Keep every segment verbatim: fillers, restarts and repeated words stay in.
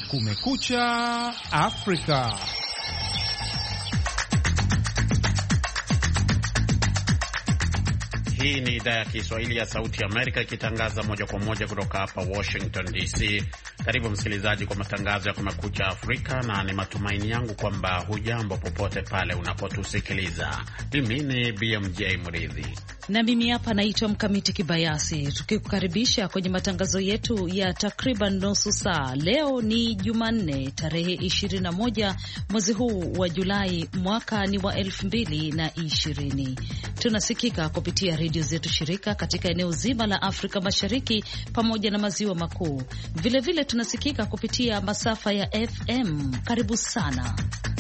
Kumekucha Afrika. Hii ni idhaa ya Kiswahili ya Sauti ya Amerika ikitangaza moja kwa moja kutoka hapa Washington D C. Karibu msikilizaji kwa matangazo ya Kumekucha Afrika, na ni matumaini yangu kwamba hujambo popote pale unapotusikiliza. Mimi ni B M J Mridhi na mimi hapa naitwa Mkamiti Kibayasi, tukikukaribisha kwenye matangazo yetu ya takriban nusu saa. Leo ni Jumanne tarehe ishirini na moja mwezi huu wa Julai, mwaka ni wa elfu mbili na ishirini. Tunasikika kupitia redio zetu shirika katika eneo zima la Afrika Mashariki pamoja na maziwa makuu. Vilevile tunasikika kupitia masafa ya F M. Karibu sana.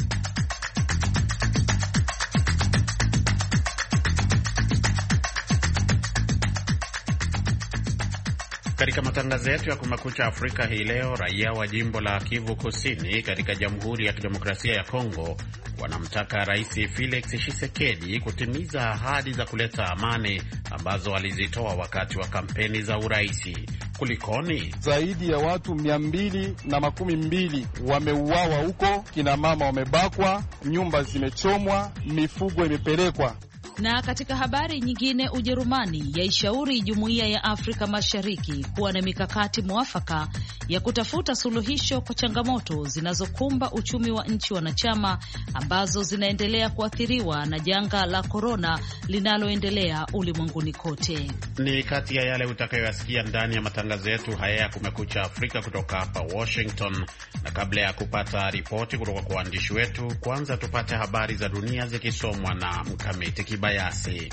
Katika matangazo yetu ya Kumekucha Afrika hii leo, raia wa jimbo la Kivu Kusini katika Jamhuri ya Kidemokrasia ya Kongo wanamtaka Rais Felix Tshisekedi kutimiza ahadi za kuleta amani ambazo alizitoa wakati wa kampeni za uraisi. Kulikoni? Zaidi ya watu mia mbili na makumi mbili wameuawa huko, kina mama wamebakwa, nyumba zimechomwa, mifugo imepelekwa. Na katika habari nyingine, Ujerumani yaishauri Jumuiya ya Afrika Mashariki kuwa na mikakati mwafaka ya kutafuta suluhisho kwa changamoto zinazokumba uchumi wa nchi wanachama ambazo zinaendelea kuathiriwa na janga la korona linaloendelea ulimwenguni kote. Ni kati ya yale utakayoyasikia ndani ya matangazo yetu haya ya Kumekucha Afrika kutoka hapa Washington. Na kabla ya kupata ripoti kutoka kwa waandishi wetu, kwanza tupate habari za dunia zikisomwa na Mkamiti Kibayasi.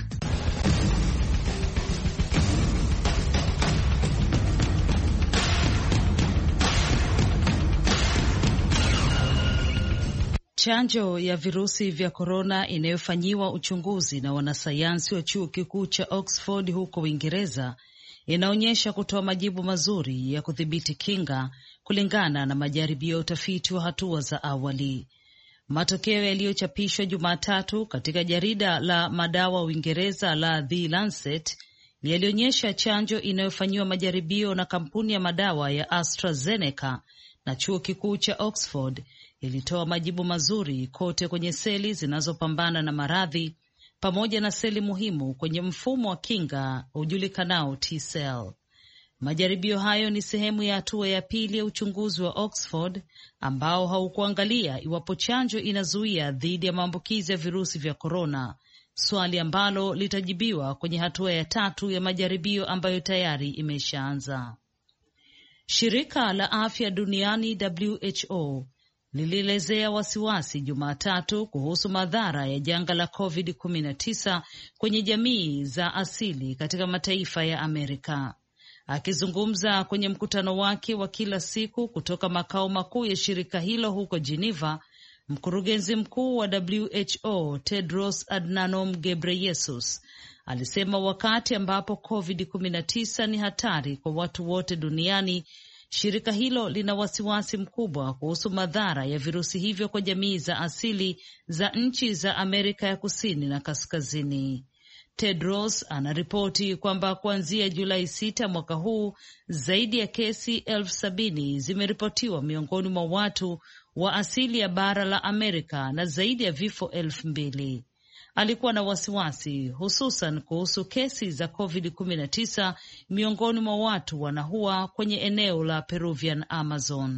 Chanjo ya virusi vya korona inayofanyiwa uchunguzi na wanasayansi wa chuo kikuu cha Oxford huko Uingereza inaonyesha kutoa majibu mazuri ya kudhibiti kinga kulingana na majaribio ya utafiti wa hatua za awali. Matokeo yaliyochapishwa Jumatatu katika jarida la madawa Uingereza la The Lancet yalionyesha chanjo inayofanyiwa majaribio na kampuni ya madawa ya AstraZeneca na chuo kikuu cha Oxford ilitoa majibu mazuri kote kwenye seli zinazopambana na maradhi pamoja na seli muhimu kwenye mfumo wa kinga ujulikanao T-cell. Majaribio hayo ni sehemu ya hatua ya pili ya uchunguzi wa Oxford ambao haukuangalia iwapo chanjo inazuia dhidi ya maambukizi ya virusi vya korona, swali ambalo litajibiwa kwenye hatua ya tatu ya majaribio ambayo tayari imeshaanza. Shirika la Afya Duniani W H O lilielezea wasiwasi Jumatatu kuhusu madhara ya janga la covid kumi na tisa kwenye jamii za asili katika mataifa ya Amerika. Akizungumza kwenye mkutano wake wa kila siku kutoka makao makuu ya shirika hilo huko Geneva, mkurugenzi mkuu wa W H O Tedros Adhanom Ghebreyesus alisema wakati ambapo covid kumi na tisa ni hatari kwa watu wote duniani, shirika hilo lina wasiwasi mkubwa kuhusu madhara ya virusi hivyo kwa jamii za asili za nchi za Amerika ya Kusini na Kaskazini. Tedros anaripoti kwamba kuanzia Julai sita mwaka huu zaidi ya kesi elfu sabini zimeripotiwa miongoni mwa watu wa asili ya bara la Amerika na zaidi ya vifo elfu mbili. Alikuwa na wasiwasi hususan kuhusu kesi za covid kumi na tisa miongoni mwa watu wanahua kwenye eneo la Peruvian Amazon.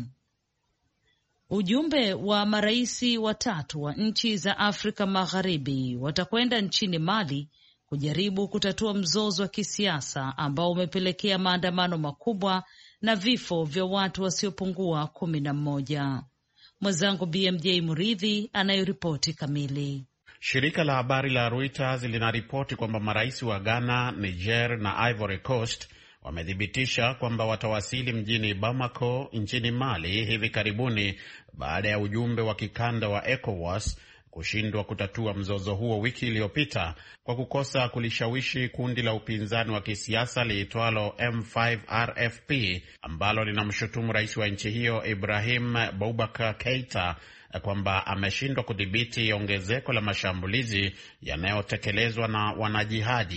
Ujumbe wa maraisi watatu wa nchi za Afrika Magharibi watakwenda nchini Mali kujaribu kutatua mzozo wa kisiasa ambao umepelekea maandamano makubwa na vifo vya watu wasiopungua kumi na mmoja. Mwenzangu B M J Muridhi anayoripoti kamili. Shirika la habari la Reuters linaripoti kwamba marais wa Ghana, Niger na Ivory Coast wamethibitisha kwamba watawasili mjini Bamako nchini Mali hivi karibuni baada ya ujumbe wa kikanda wa ECOWAS kushindwa kutatua mzozo huo wiki iliyopita kwa kukosa kulishawishi kundi la upinzani wa kisiasa liitwalo M five R F P ambalo linamshutumu rais wa nchi hiyo Ibrahim Boubacar Keita kwamba ameshindwa kudhibiti ongezeko la mashambulizi yanayotekelezwa na wanajihadi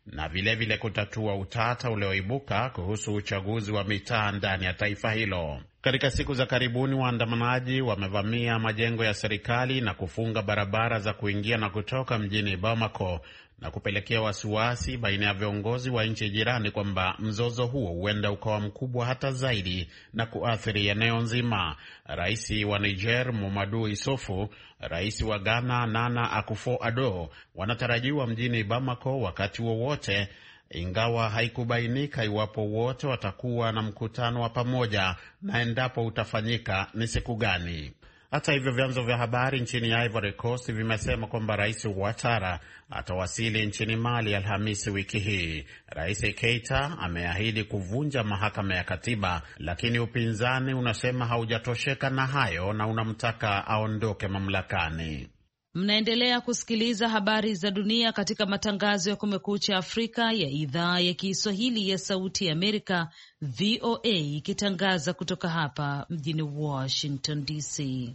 na vilevile vile kutatua utata ulioibuka kuhusu uchaguzi wa mitaa ndani ya taifa hilo. Katika siku za karibuni, waandamanaji wamevamia majengo ya serikali na kufunga barabara za kuingia na kutoka mjini Bamako na kupelekea wasiwasi baina ya viongozi wa nchi jirani kwamba mzozo huo huenda ukawa mkubwa hata zaidi na kuathiri eneo nzima. Rais wa Niger Mamadou Issoufou, rais wa Ghana Nana Akufo-Addo wanatarajiwa mjini Bamako wakati wowote, ingawa haikubainika iwapo wote watakuwa na mkutano wa pamoja na endapo utafanyika ni siku gani. Hata hivyo, vyanzo vya habari nchini Ivory Coast vimesema kwamba Rais Ouattara atawasili nchini Mali Alhamisi wiki hii. Rais Keita ameahidi kuvunja mahakama ya katiba, lakini upinzani unasema haujatosheka na hayo na unamtaka aondoke mamlakani. Mnaendelea kusikiliza habari za dunia katika matangazo ya Kumekucha Afrika ya idhaa ya Kiswahili ya Sauti ya Amerika, V O A, ikitangaza kutoka hapa mjini Washington D C.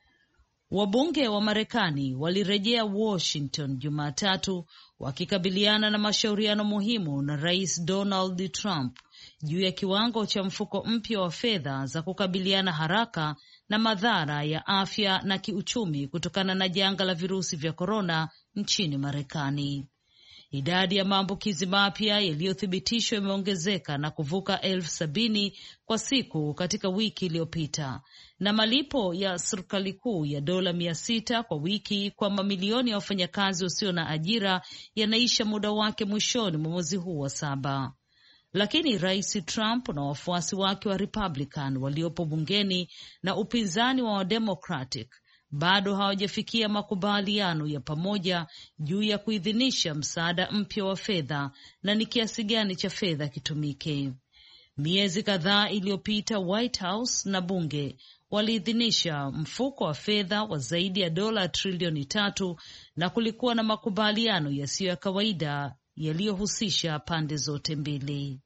Wabunge wa Marekani walirejea Washington Jumatatu wakikabiliana na mashauriano muhimu na Rais Donald Trump juu ya kiwango cha mfuko mpya wa fedha za kukabiliana haraka na madhara ya afya na kiuchumi kutokana na janga la virusi vya korona nchini Marekani. Idadi ya maambukizi mapya yaliyothibitishwa imeongezeka na kuvuka elfu sabini kwa siku katika wiki iliyopita, na malipo ya serikali kuu ya dola mia sita kwa wiki kwa mamilioni ya wafanyakazi wasio na ajira yanaisha muda wake mwishoni mwa mwezi huu wa saba. Lakini Rais Trump na wafuasi wake wa Republican waliopo bungeni na upinzani wa Democratic bado hawajafikia makubaliano ya pamoja juu ya kuidhinisha msaada mpya wa fedha na ni kiasi gani cha fedha kitumike. Miezi kadhaa iliyopita, White House na bunge waliidhinisha mfuko wa fedha wa zaidi ya dola trilioni tatu na kulikuwa na makubaliano yasiyo ya kawaida yaliyohusisha pande zote mbili.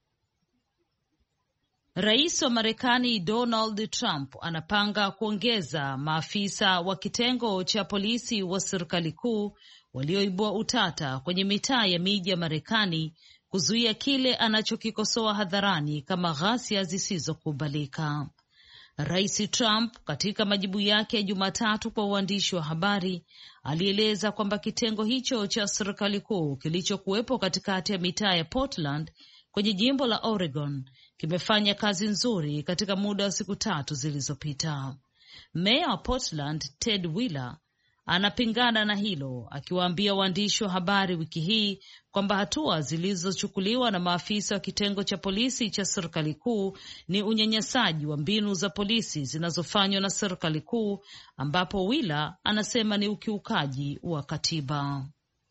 Rais wa Marekani Donald Trump anapanga kuongeza maafisa wa kitengo cha polisi wa serikali kuu walioibua utata kwenye mitaa ya miji ya Marekani kuzuia kile anachokikosoa hadharani kama ghasia zisizokubalika. Rais Trump katika majibu yake ya Jumatatu kwa uandishi wa habari alieleza kwamba kitengo hicho cha serikali kuu kilichokuwepo katikati ya mitaa ya Portland kwenye jimbo la Oregon kimefanya kazi nzuri katika muda wa siku tatu zilizopita. Meya wa Portland Ted Wheeler anapingana na hilo, akiwaambia waandishi wa habari wiki hii kwamba hatua zilizochukuliwa na maafisa wa kitengo cha polisi cha serikali kuu ni unyanyasaji wa mbinu za polisi zinazofanywa na serikali kuu, ambapo Wheeler anasema ni ukiukaji wa katiba.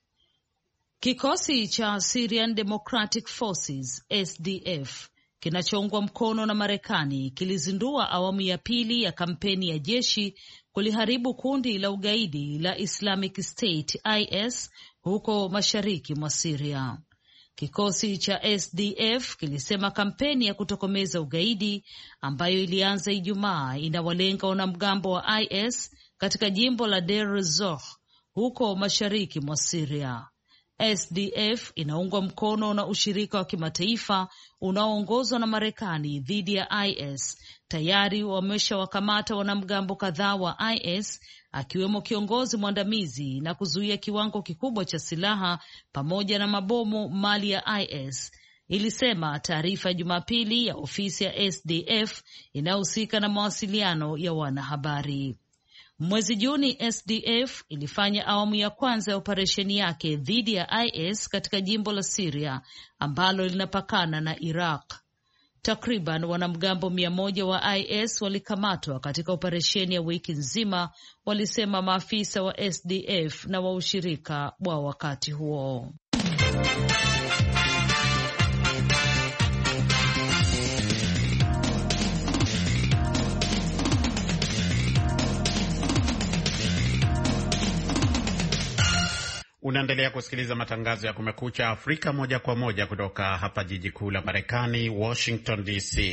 Kikosi cha Syrian Democratic Forces S D F kinachoungwa mkono na Marekani kilizindua awamu ya pili ya kampeni ya jeshi kuliharibu kundi la ugaidi la Islamic State I S huko mashariki mwa Syria. Kikosi cha S D F kilisema kampeni ya kutokomeza ugaidi ambayo ilianza Ijumaa inawalenga wanamgambo wa I S katika jimbo la Deir ez-Zor huko mashariki mwa Syria. S D F inaungwa mkono na ushirika wa kimataifa unaoongozwa na Marekani dhidi ya I S. Tayari wameshawakamata wanamgambo kadhaa wa I S, akiwemo kiongozi mwandamizi, na kuzuia kiwango kikubwa cha silaha pamoja na mabomu mali ya I S, ilisema taarifa ya Jumapili ya ofisi ya S D F inayohusika na mawasiliano ya wanahabari. Mwezi Juni S D F ilifanya awamu ya kwanza ya operesheni yake dhidi ya I S katika jimbo la Syria ambalo linapakana na Iraq. Takriban wanamgambo mia moja wa I S walikamatwa katika operesheni ya wiki nzima, walisema maafisa wa S D F na wa ushirika wa wakati huo. Unaendelea kusikiliza matangazo ya Kumekucha Afrika moja kwa moja kutoka hapa jiji kuu la Marekani, Washington D C.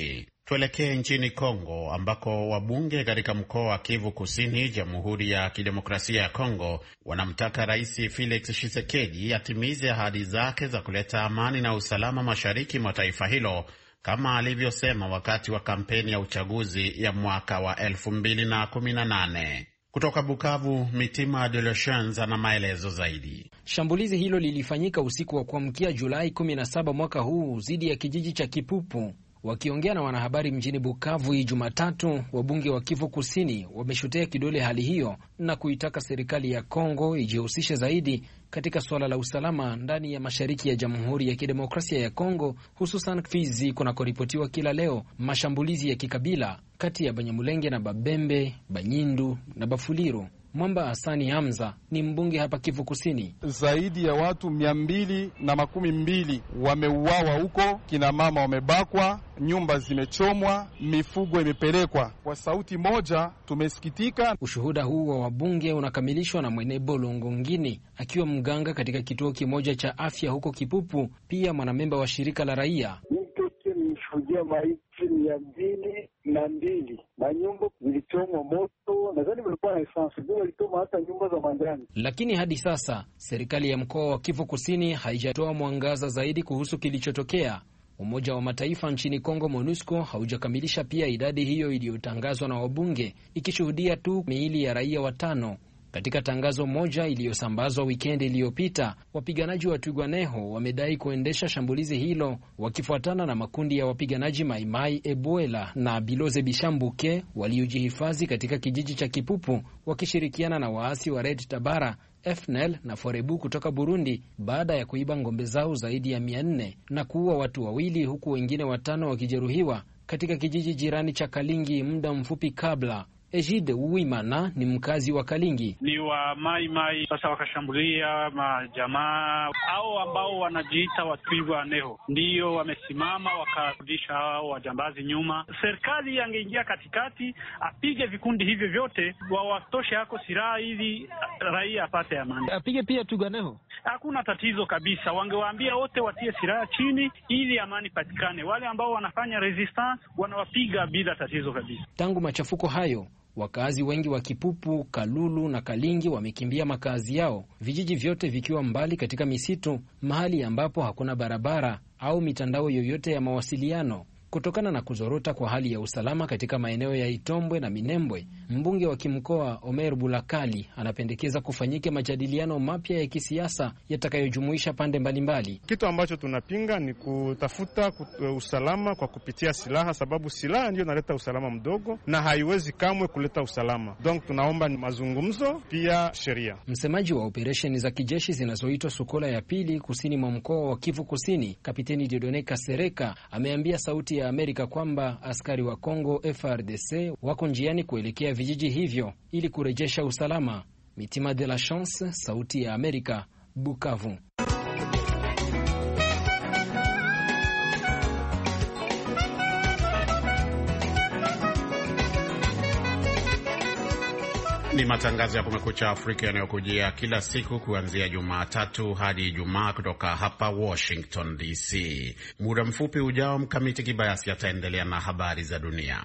Tuelekee nchini Kongo ambako wabunge katika mkoa wa Kivu Kusini, Jamhuri ya Kidemokrasia ya Kongo, wanamtaka Rais Felix Tshisekedi atimize ahadi zake za kuleta amani na usalama mashariki mwa taifa hilo kama alivyosema wakati wa kampeni ya uchaguzi ya mwaka wa elfu mbili na kumi na nane. Kutoka Bukavu, Mitima de Lechans ana maelezo zaidi. Shambulizi hilo lilifanyika usiku wa kuamkia Julai kumi na saba mwaka huu dhidi ya kijiji cha Kipupu. Wakiongea na wanahabari mjini Bukavu hii Jumatatu, wabunge wa Kivu Kusini wameshotea kidole hali hiyo na kuitaka serikali ya Kongo ijihusishe zaidi katika suala la usalama ndani ya mashariki ya Jamhuri ya Kidemokrasia ya Kongo, hususan Fizi kunakoripotiwa kila leo mashambulizi ya kikabila kati ya Banyamulenge na Babembe, Banyindu na Bafuliru. Mwamba Hasani Hamza ni mbunge hapa Kivu Kusini. Zaidi ya watu mia mbili na makumi mbili wameuawa huko, kina mama wamebakwa, nyumba zimechomwa, mifugo imepelekwa. Kwa sauti moja tumesikitika. Ushuhuda huu wa wabunge unakamilishwa na Mwenebo Longongini, akiwa mganga katika kituo kimoja cha afya huko Kipupu, pia mwanamemba wa shirika la raia. Nishuhudia maiti mia mbili na mbili na nyumba zilichomwa moto, nadhani walikuwa na esansi, ndio walichoma hata nyumba za manjani. Lakini hadi sasa serikali ya mkoa wa Kivu Kusini haijatoa mwangaza zaidi kuhusu kilichotokea. Umoja wa Mataifa nchini Kongo, MONUSCO, haujakamilisha pia idadi hiyo iliyotangazwa na wabunge, ikishuhudia tu miili ya raia watano. Katika tangazo moja iliyosambazwa wikendi iliyopita, wapiganaji wa Twirwaneho wamedai kuendesha shambulizi hilo wakifuatana na makundi ya wapiganaji Maimai Eboela na Biloze Bishambuke waliojihifadhi katika kijiji cha Kipupu, wakishirikiana na waasi wa Red Tabara, F N L na Forebu kutoka Burundi, baada ya kuiba ngombe zao zaidi ya mia nne na kuua watu wawili, huku wengine watano wakijeruhiwa katika kijiji jirani cha Kalingi muda mfupi kabla. Ejide Uwimana ni mkazi wa Kalingi. Ni wa Mai Mai sasa wakashambulia majamaa hao ambao wanajiita Watwirwaneho, ndiyo wamesimama wakarudisha hao wajambazi nyuma. Serikali angeingia katikati, apige vikundi hivyo vyote, wawatoshe hako silaha ili raia apate amani. Apige pia Twirwaneho, hakuna tatizo kabisa. Wangewaambia wote watie silaha chini ili amani patikane. Wale ambao wanafanya resistance wanawapiga bila tatizo kabisa. Tangu machafuko hayo, wakazi wengi wa Kipupu, Kalulu na Kalingi wamekimbia makazi yao, vijiji vyote vikiwa mbali katika misitu, mahali ambapo hakuna barabara au mitandao yoyote ya mawasiliano. Kutokana na kuzorota kwa hali ya usalama katika maeneo ya Itombwe na Minembwe, mbunge wa kimkoa Omer Bulakali anapendekeza kufanyike majadiliano mapya ya kisiasa yatakayojumuisha pande mbalimbali. Kitu ambacho tunapinga ni kutafuta usalama kwa kupitia silaha, sababu silaha ndio inaleta usalama mdogo na haiwezi kamwe kuleta usalama. Donc tunaomba mazungumzo pia sheria. Msemaji wa operesheni za kijeshi zinazoitwa Sukola ya pili kusini mwa mkoa wa Kivu Kusini, Kapiteni Dieudonne Kasereka, ameambia Sauti ya Amerika kwamba askari wa Kongo F A R D C wako njiani kuelekea vijiji hivyo ili kurejesha usalama. Mitima de la Chance, Sauti ya Amerika, Bukavu. Ni matangazo ya Kumekucha Afrika yanayokujia kila siku kuanzia Jumatatu hadi Ijumaa kutoka hapa Washington D C. Muda mfupi ujao, Mkamiti Kibayasi ataendelea na habari za dunia.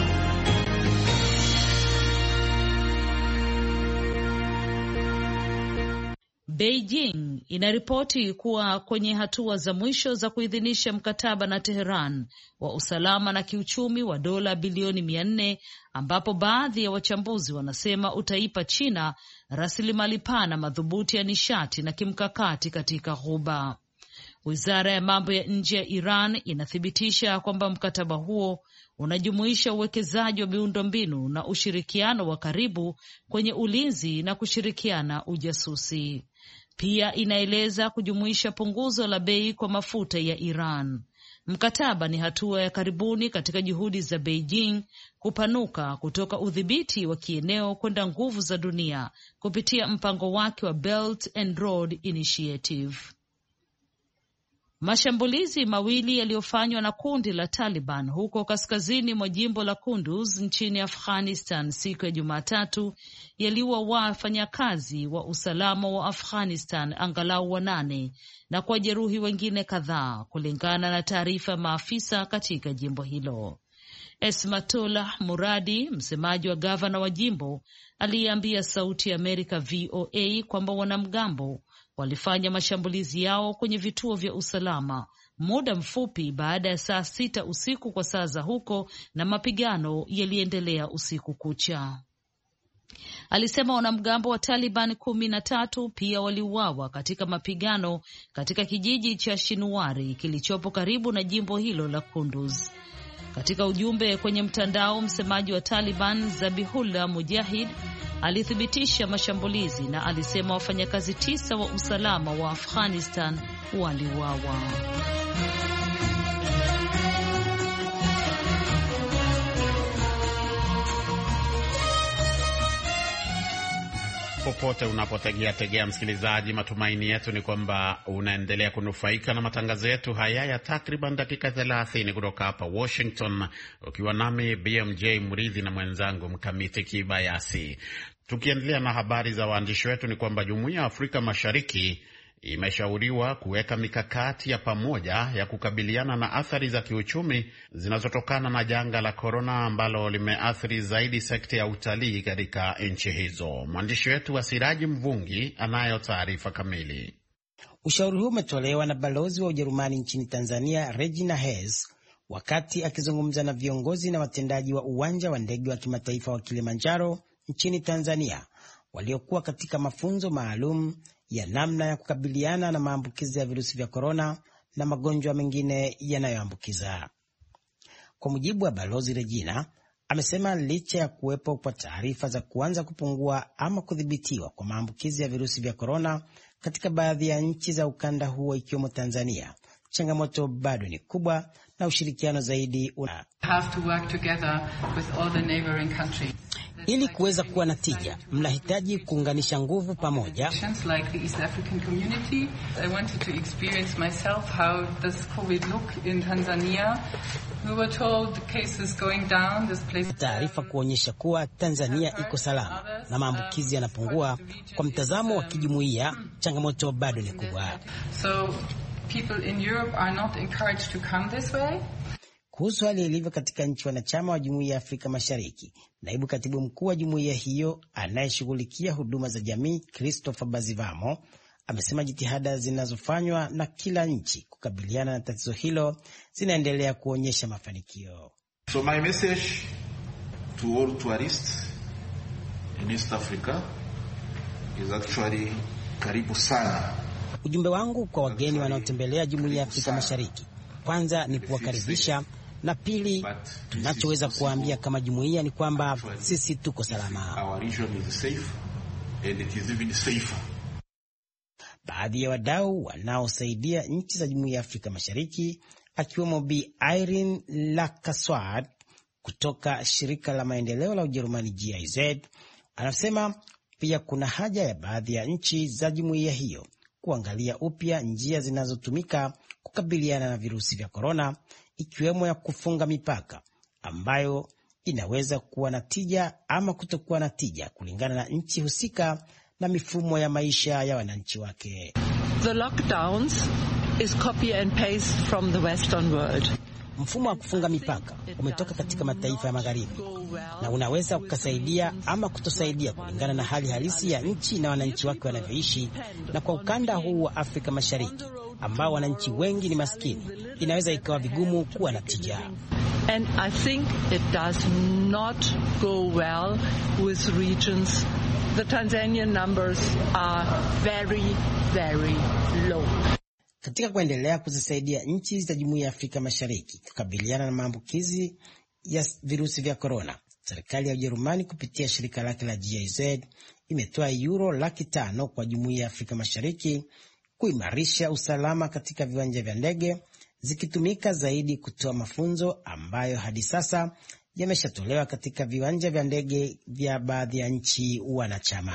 Beijing inaripoti kuwa kwenye hatua za mwisho za kuidhinisha mkataba na Teheran wa usalama na kiuchumi wa dola bilioni mia nne, ambapo baadhi ya wachambuzi wanasema utaipa China rasilimali pana madhubuti ya nishati na kimkakati katika Ghuba. Wizara ya mambo ya nje ya Iran inathibitisha kwamba mkataba huo unajumuisha uwekezaji wa miundombinu na ushirikiano wa karibu kwenye ulinzi na kushirikiana ujasusi. Pia inaeleza kujumuisha punguzo la bei kwa mafuta ya Iran. Mkataba ni hatua ya karibuni katika juhudi za Beijing kupanuka kutoka udhibiti wa kieneo kwenda nguvu za dunia kupitia mpango wake wa Belt and Road Initiative. Mashambulizi mawili yaliyofanywa na kundi la Taliban huko kaskazini mwa jimbo la Kunduz nchini Afghanistan siku ya Jumatatu yaliua wafanyakazi wa usalama wa Afghanistan angalau wanane na kwa jeruhi wengine kadhaa, kulingana na taarifa ya maafisa katika jimbo hilo. Esmatola Muradi, msemaji wa gavana wa jimbo, aliambia Sauti ya Amerika V O A kwamba wanamgambo walifanya mashambulizi yao kwenye vituo vya usalama muda mfupi baada ya saa sita usiku kwa saa za huko, na mapigano yaliendelea usiku kucha. Alisema wanamgambo wa Taliban kumi na tatu pia waliuawa katika mapigano katika kijiji cha Shinwari kilichopo karibu na jimbo hilo la Kunduz. Katika ujumbe kwenye mtandao, msemaji wa Taliban Zabihullah Mujahid alithibitisha mashambulizi na alisema wafanyakazi tisa wa usalama wa Afghanistan waliuawa. Popote unapotegea tegea msikilizaji, matumaini yetu ni kwamba unaendelea kunufaika na matangazo yetu haya ya takriban dakika thelathini kutoka hapa Washington, ukiwa nami B M J Murithi na mwenzangu Mkamiti Kibayasi. Tukiendelea na habari za waandishi wetu, ni kwamba Jumuiya ya Afrika Mashariki imeshauriwa kuweka mikakati ya pamoja ya kukabiliana na athari za kiuchumi zinazotokana na janga la korona ambalo limeathiri zaidi sekta ya utalii katika nchi hizo. Mwandishi wetu wa Siraji Mvungi anayo taarifa kamili. Ushauri huu umetolewa na balozi wa Ujerumani nchini Tanzania Regina Hess wakati akizungumza na viongozi na watendaji wa uwanja wa ndege wa kimataifa wa Kilimanjaro nchini Tanzania waliokuwa katika mafunzo maalum ya namna ya kukabiliana na maambukizi ya virusi vya korona na magonjwa mengine yanayoambukiza. Kwa mujibu wa balozi Regina, amesema licha ya kuwepo kwa taarifa za kuanza kupungua ama kudhibitiwa kwa maambukizi ya virusi vya korona katika baadhi ya nchi za ukanda huo ikiwemo Tanzania, changamoto bado ni kubwa na ushirikiano zaidi una have to work together with all the neighboring countries. Ili kuweza kuwa na tija, mnahitaji kuunganisha nguvu pamoja. Like the East African community, I wanted to experience myself how does COVID look in Tanzania. We were told the cases going down, this place. Taarifa kuonyesha kuwa Tanzania iko salama na maambukizi yanapungua. Kwa mtazamo wa kijumuiya, changamoto bado ni kubwa. So people in Europe are not encouraged to come this way. Kuhusu hali ilivyo katika nchi wanachama wa Jumuiya ya Afrika Mashariki, naibu katibu mkuu wa jumuiya hiyo anayeshughulikia huduma za jamii Christopher Bazivamo amesema jitihada zinazofanywa na kila nchi kukabiliana na tatizo hilo zinaendelea kuonyesha mafanikio. So my message to all tourists in East Africa is actually karibu sana. Ujumbe wangu kwa wageni wanaotembelea Jumuiya ya Afrika Mashariki, kwanza ni kuwakaribisha, na pili, tunachoweza kuambia kama jumuiya ni kwamba sisi tuko salama. Our region is safe and it is even safer. Baadhi ya wadau wanaosaidia nchi za Jumuiya ya Afrika Mashariki akiwemo Bi Irene Lakaswad kutoka shirika la maendeleo la Ujerumani G I Z anasema pia kuna haja ya baadhi ya nchi za jumuiya hiyo kuangalia upya njia zinazotumika kukabiliana na virusi vya korona, ikiwemo ya kufunga mipaka ambayo inaweza kuwa na tija ama kutokuwa na tija kulingana na nchi husika na mifumo ya maisha ya wananchi wake. The lockdowns is copy and paste from the western world. Mfumo wa kufunga mipaka umetoka katika mataifa ya magharibi na unaweza ukasaidia ama kutosaidia kulingana na hali halisi ya nchi na wananchi wake wanavyoishi, na kwa ukanda huu wa Afrika Mashariki ambao wananchi wengi ni maskini, inaweza ikawa vigumu kuwa na tija. And I think it does not go well with regions. The Tanzanian numbers are very, very low. Katika kuendelea kuzisaidia nchi za Jumuiya ya Afrika Mashariki kukabiliana na maambukizi ya virusi vya korona, serikali ya Ujerumani kupitia shirika lake la G I Z imetoa euro laki tano kwa Jumuiya ya Afrika Mashariki kuimarisha usalama katika viwanja vya ndege, zikitumika zaidi kutoa mafunzo ambayo hadi sasa yameshatolewa katika viwanja vya ndege vya baadhi ya nchi wanachama.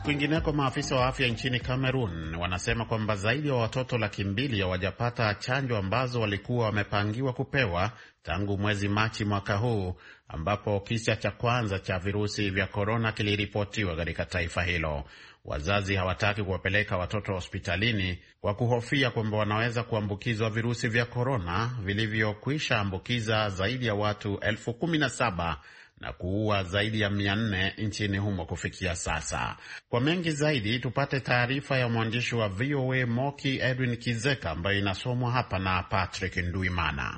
Kwingineko, maafisa wa afya nchini Cameroon wanasema kwamba zaidi ya watoto laki mbili hawajapata chanjo ambazo walikuwa wamepangiwa kupewa tangu mwezi Machi mwaka huu, ambapo kisa cha kwanza cha virusi vya korona kiliripotiwa katika taifa hilo. Wazazi hawataki kuwapeleka watoto hospitalini kwa kuhofia kwamba wanaweza kuambukizwa virusi vya korona vilivyokwisha ambukiza zaidi ya watu elfu kumi na saba na kuua zaidi ya mia nne nchini humo kufikia sasa. Kwa mengi zaidi, tupate taarifa ya mwandishi wa V O A Moki Edwin Kizeka ambayo inasomwa hapa na Patrick Nduimana.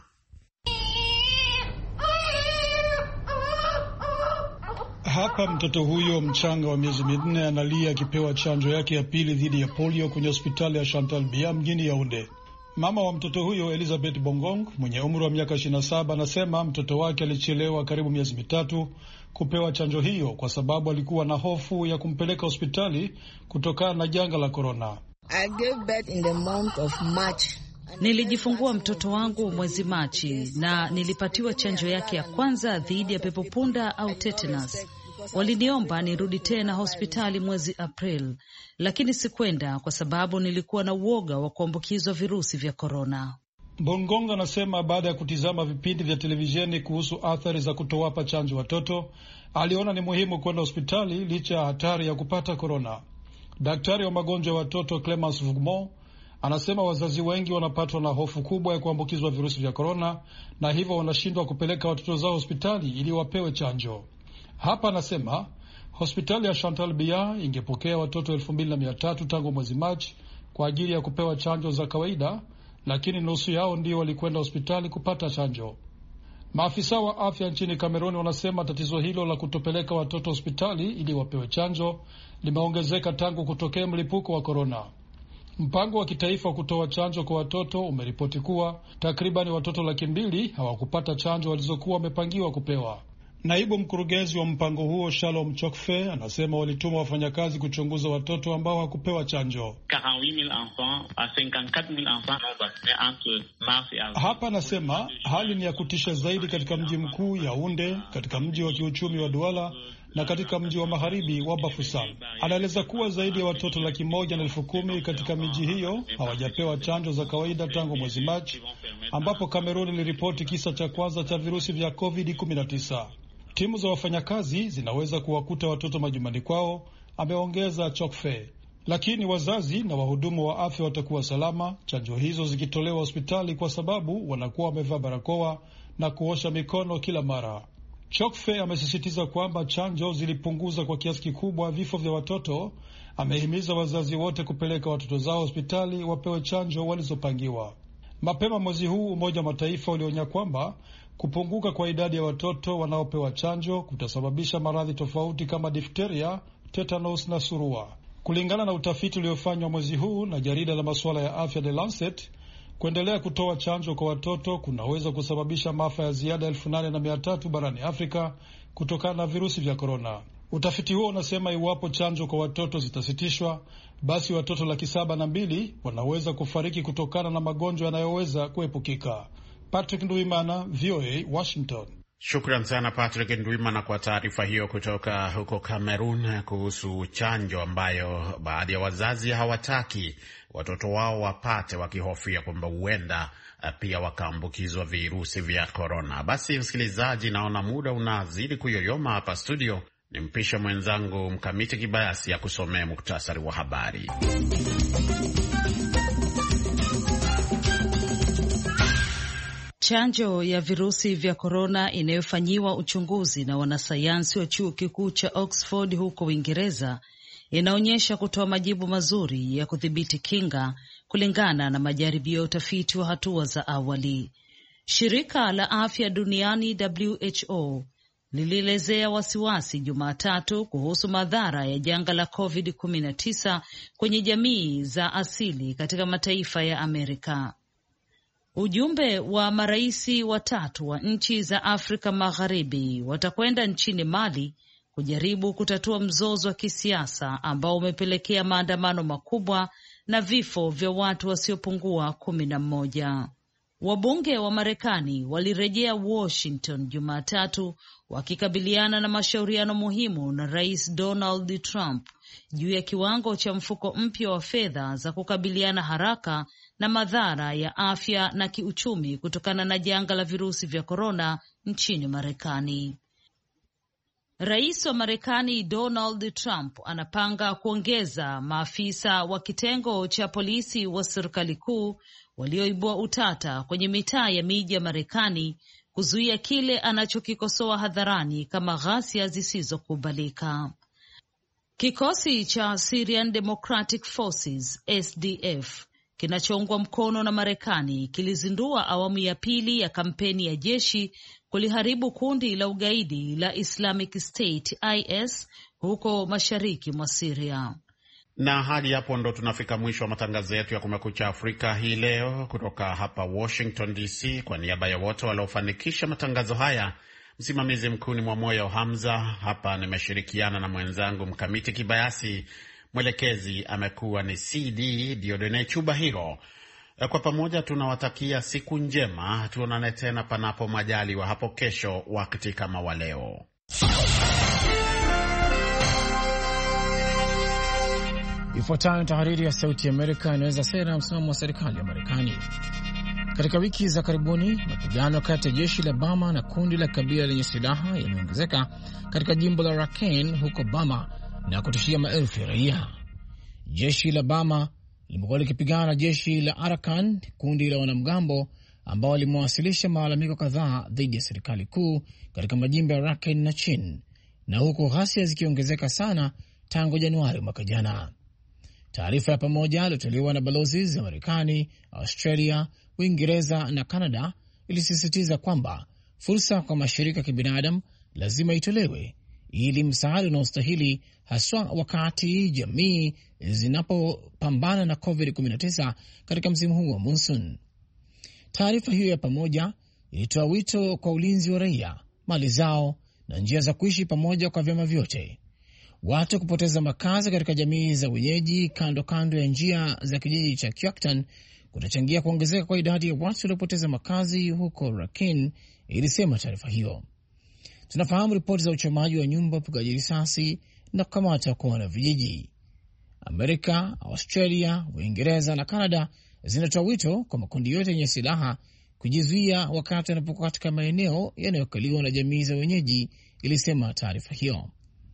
Hapa mtoto huyo mchanga wa miezi minne analia akipewa chanjo yake ya pili dhidi ya polio kwenye hospitali ya Chantal Biya mjini Yaounde. Mama wa mtoto huyo Elizabeth Bongong mwenye umri wa miaka ishirini na saba anasema mtoto wake alichelewa karibu miezi mitatu kupewa chanjo hiyo kwa sababu alikuwa na hofu ya kumpeleka hospitali kutokana na janga la korona. Nilijifungua mtoto wangu mwezi Machi na nilipatiwa chanjo yake ya kwanza dhidi ya pepopunda au tetanus. Waliniomba nirudi tena hospitali mwezi April, lakini sikwenda kwa sababu nilikuwa na uoga wa kuambukizwa virusi vya korona. Bongonga anasema baada ya kutizama vipindi vya televisheni kuhusu athari za kutowapa chanjo watoto, aliona ni muhimu kwenda hospitali licha ya hatari ya kupata korona. Daktari wa magonjwa ya watoto Clemence Vugmo anasema wazazi wengi wanapatwa na hofu kubwa ya kuambukizwa virusi vya korona na hivyo wanashindwa kupeleka watoto zao hospitali ili wapewe chanjo. Hapa anasema hospitali ya Chantal Biya ingepokea watoto elfu mbili na mia tatu tangu mwezi Machi kwa ajili ya kupewa chanjo za kawaida, lakini nusu yao ndio walikwenda hospitali kupata chanjo. Maafisa wa afya nchini Kameruni wanasema tatizo hilo la kutopeleka watoto hospitali ili wapewe chanjo limeongezeka tangu kutokea mlipuko wa korona. Mpango wa kitaifa wa kutoa chanjo kwa watoto umeripoti kuwa takribani watoto laki mbili hawakupata chanjo walizokuwa wamepangiwa kupewa. Naibu mkurugenzi wa mpango huo Shalom Chokfe anasema walituma wafanyakazi kuchunguza watoto ambao hawakupewa chanjo. Hapa anasema hali ni ya kutisha zaidi katika mji mkuu Yaounde, katika mji wa kiuchumi wa Douala na katika mji wa magharibi wa Bafoussam. Anaeleza kuwa zaidi ya watoto laki moja na elfu kumi katika miji hiyo hawajapewa chanjo za kawaida tangu mwezi Machi, ambapo Kameruni iliripoti kisa cha kwanza cha virusi vya covid kumi na tisa. Timu za wafanyakazi zinaweza kuwakuta watoto majumbani kwao, ameongeza Chokfe. Lakini wazazi na wahudumu wa afya watakuwa salama chanjo hizo zikitolewa hospitali kwa sababu wanakuwa wamevaa barakoa na kuosha mikono kila mara. Chokfe amesisitiza kwamba chanjo zilipunguza kwa kiasi kikubwa vifo vya watoto. Amehimiza wazazi wote kupeleka watoto zao hospitali wapewe chanjo walizopangiwa. Mapema mwezi huu Umoja wa Mataifa ulionya kwamba kupunguka kwa idadi ya watoto wanaopewa chanjo kutasababisha maradhi tofauti kama difteria, tetanus na surua. Kulingana na utafiti uliofanywa mwezi huu na jarida la masuala ya afya The Lancet, kuendelea kutoa chanjo kwa watoto kunaweza kusababisha maafa ya ziada elfu nane na mia tatu barani Afrika kutokana na virusi vya korona. Utafiti huo unasema iwapo chanjo kwa watoto zitasitishwa, basi watoto laki saba na mbili wanaweza kufariki kutokana na magonjwa yanayoweza kuepukika. Patrick Nduimana, V O A, Washington. Shukran sana Patrick Nduimana kwa taarifa hiyo kutoka huko Kamerun kuhusu chanjo ambayo baadhi ya wazazi hawataki watoto wao wapate, wakihofia kwamba huenda pia wakaambukizwa virusi vya korona. Basi msikilizaji, naona muda unazidi kuyoyoma hapa studio. Nimpisha mwenzangu Mkamiti Kibayasi ya kusomea muktasari wa habari. Chanjo ya virusi vya korona inayofanyiwa uchunguzi na wanasayansi wa chuo kikuu cha Oxford huko Uingereza inaonyesha kutoa majibu mazuri ya kudhibiti kinga kulingana na majaribio ya utafiti wa hatua za awali. Shirika la Afya Duniani W H O lilielezea wasiwasi Jumatatu kuhusu madhara ya janga la covid kumi na tisa kwenye jamii za asili katika mataifa ya Amerika. Ujumbe wa maraisi watatu wa nchi za Afrika Magharibi watakwenda nchini Mali kujaribu kutatua mzozo wa kisiasa ambao umepelekea maandamano makubwa na vifo vya watu wasiopungua kumi na mmoja. Wabunge wa Marekani walirejea Washington Jumatatu wakikabiliana na mashauriano muhimu na Rais Donald Trump juu ya kiwango cha mfuko mpya wa fedha za kukabiliana haraka na madhara ya afya na kiuchumi kutokana na janga la virusi vya korona nchini Marekani. Rais wa Marekani Donald Trump anapanga kuongeza maafisa wa kitengo cha polisi wa serikali kuu walioibua utata kwenye mitaa ya miji ya Marekani kuzuia kile anachokikosoa hadharani kama ghasia zisizokubalika. Kikosi cha Syrian Democratic Forces S D F kinachoungwa mkono na Marekani kilizindua awamu ya pili ya kampeni ya jeshi kuliharibu kundi la ugaidi la Islamic State I S huko mashariki mwa Syria. Na hadi hapo ndo tunafika mwisho wa matangazo yetu ya Kumekucha Afrika hii leo kutoka hapa Washington D C. Kwa niaba ya wote waliofanikisha matangazo haya, msimamizi mkuu ni Mwamoyo Hamza, hapa nimeshirikiana na mwenzangu Mkamiti Kibayasi, mwelekezi amekuwa ni C D Diodene Chubahiro. Kwa pamoja tunawatakia siku njema, tuonane tena panapo majaliwa hapo kesho wakati kama wa leo. Ifuatayo tahariri ya Sauti ya Amerika inaweza sera na msimamo wa serikali ya Marekani. Katika wiki za karibuni, mapigano kati ya jeshi la Bama na kundi la kabila lenye silaha yameongezeka katika jimbo la Rakhine huko Bama na kutishia maelfu ya raia. Jeshi la Bama limekuwa likipigana na jeshi la Arakan, kundi la wanamgambo ambao limewasilisha malalamiko kadhaa dhidi ya serikali kuu katika majimbo ya Rakhine na Chin, na huko ghasia zikiongezeka sana tangu Januari mwaka jana. Taarifa ya pamoja iliyotolewa na balozi za Marekani, Australia, Uingereza na Canada ilisisitiza kwamba fursa kwa mashirika ya kibinadamu lazima itolewe ili msaada unaostahili, haswa wakati jamii zinapopambana na covid kumi na tisa katika msimu huu wa monsoon. Taarifa hiyo ya pamoja ilitoa wito kwa ulinzi wa raia, mali zao na njia za kuishi pamoja kwa vyama vyote. Watu kupoteza makazi katika jamii za wenyeji kando kando ya njia za kijiji cha Kyoktan kutachangia kuongezeka kwa idadi ya watu waliopoteza makazi huko Rakhine, ilisema taarifa hiyo. Tunafahamu ripoti za uchomaji wa nyumba, upigaji risasi na kukamata kwa wana vijiji. Amerika, Australia, Uingereza na Canada zinatoa wito kwa makundi yote yenye silaha kujizuia wakati wanapokuwa katika maeneo yanayokaliwa na jamii za wenyeji, ilisema taarifa hiyo.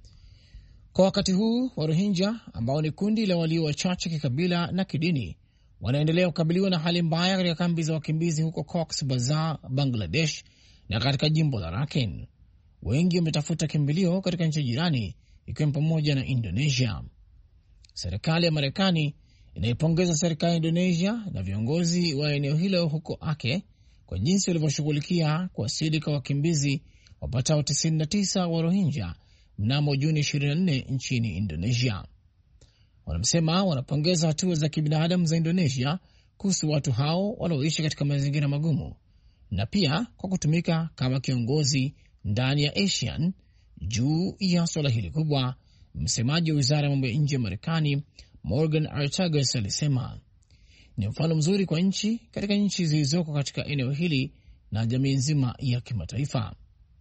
Kwa wakati huu, Warohinja ambao ni kundi la walio wachache kikabila na kidini wanaendelea kukabiliwa na hali mbaya katika kambi za wakimbizi huko Cox's Bazar, Bangladesh na katika jimbo la Rakhine. Wengi wametafuta kimbilio katika nchi jirani ikiwa pamoja na Indonesia. Serikali ya Marekani inaipongeza serikali ya Indonesia na viongozi wa eneo hilo huko Aceh kwa jinsi walivyoshughulikia kuwasili kwa wakimbizi wapatao tisini na tisa wa Rohingya mnamo Juni ishirini na nne nchini Indonesia. Wanasema wanapongeza hatua za kibinadamu za Indonesia kuhusu watu hao wanaoishi katika mazingira magumu na pia kwa kutumika kama kiongozi ndani ya ASEAN juu ya swala hili kubwa. Msemaji wa wizara ya mambo ya nje ya Marekani Morgan Ortagus alisema ni mfano mzuri kwa nchi katika nchi zilizoko katika eneo hili na jamii nzima ya kimataifa.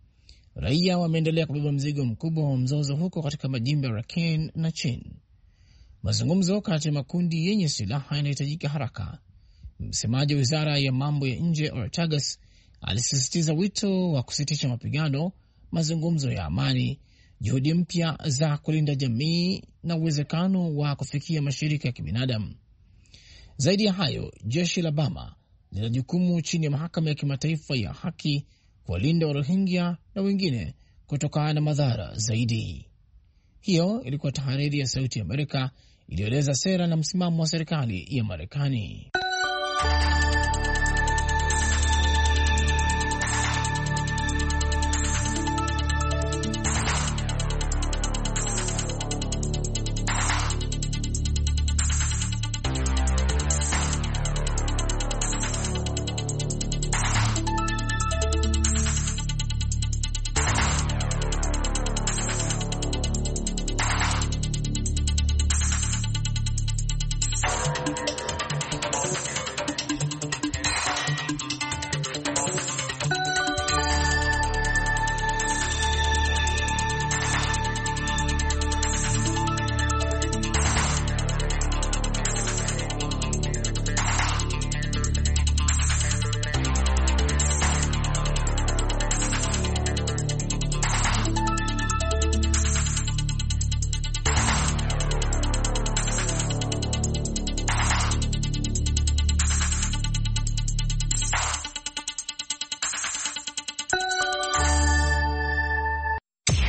Raia wameendelea kubeba mzigo mkubwa wa mzozo huko katika majimbo ya Rakhine na Chin. Mazungumzo kati ya makundi yenye silaha yanahitajika haraka. Msemaji wa wizara ya mambo ya nje Ortagus alisisitiza wito wa kusitisha mapigano, mazungumzo ya amani, juhudi mpya za kulinda jamii na uwezekano wa kufikia mashirika ya kibinadamu. Zaidi ya hayo, jeshi la Bama lina jukumu chini ya mahakama ya kimataifa ya haki kuwalinda Warohingya na wengine kutokana na madhara zaidi. Hiyo ilikuwa tahariri ya Sauti ya Amerika iliyoeleza sera na msimamo wa serikali ya Marekani.